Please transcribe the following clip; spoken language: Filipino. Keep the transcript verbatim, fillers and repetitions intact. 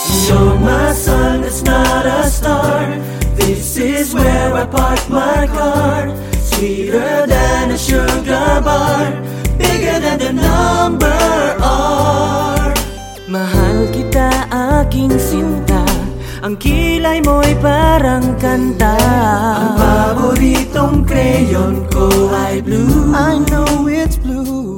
You're my sun, it's not a star. This is where I park my car. Sweeter than a sugar bar, bigger than the number R. Mahal kita aking sinta, ang kilay mo'y parang kanta. Ang paboritong crayon ko ay blue. I know it's blue.